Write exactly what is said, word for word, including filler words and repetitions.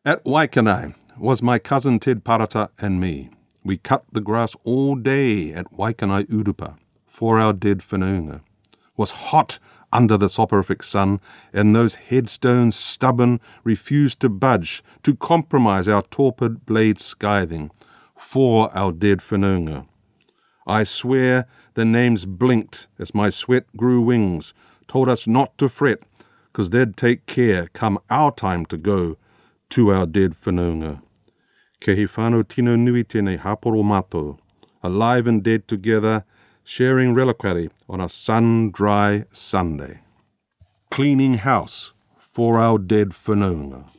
At Waikanai was my cousin Ted Parata and me. We cut the grass all day at Waikanai Urupa for our dead whanaunga. Was hot under the soporific sun, and those headstones, stubborn, refused to budge, to compromise our torpid blade scything for our dead whanaunga. I swear the names blinked as my sweat grew wings, told us not to fret, 'cause they'd take care come our time to go to our dead whanaunga. Ke he whānau tino nui tēnei haporo mātou, alive and dead together, sharing reliquary on a sun-dry Sunday. Cleaning house for our dead whanaunga.